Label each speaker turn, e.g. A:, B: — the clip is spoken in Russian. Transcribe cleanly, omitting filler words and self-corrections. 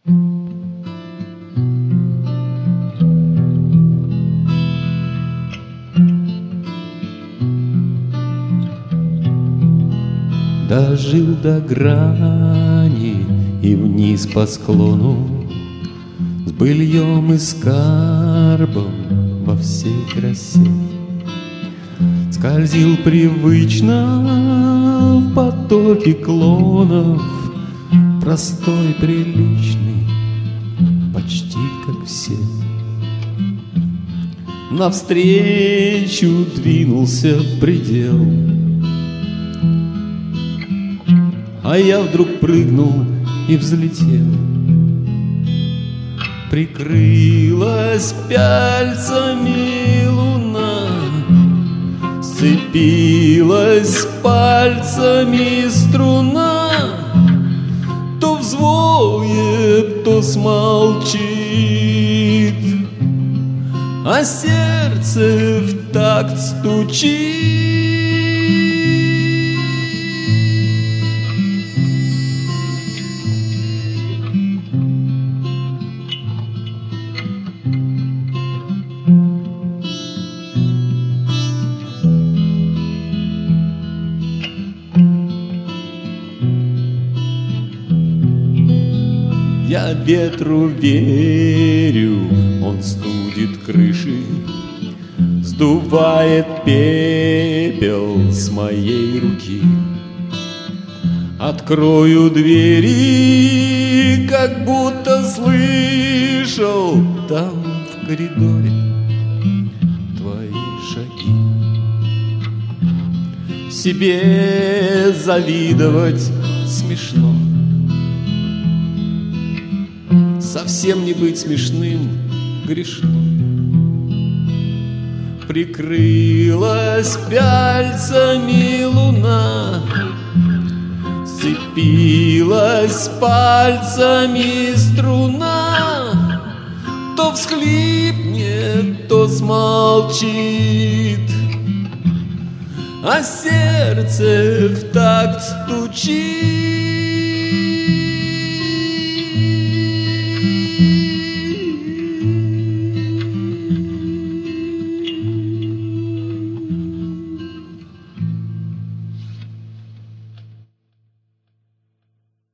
A: Дожил до грани и вниз по склону, с быльем и скарбом во всей красе. Скользил привычно в потоке клонов, простой, приличный, почти как все. Навстречу двинулся предел, а я вдруг прыгнул и взлетел. Прикрылась пяльцами луна, сцепилась пальцами струна, то взвоет, то смолчит, а сердце в такт стучит. Я ветру верю, он студит крыши, сдувает пепел с моей руки. Открою двери, как будто слышал там в коридоре твои шаги. Себе завидовать смешно, совсем не быть смешным грешно. Прикрылась пяльцами луна, сцепилась пальцами струна, то всхлипнет, то смолчит, а сердце в такт стучит.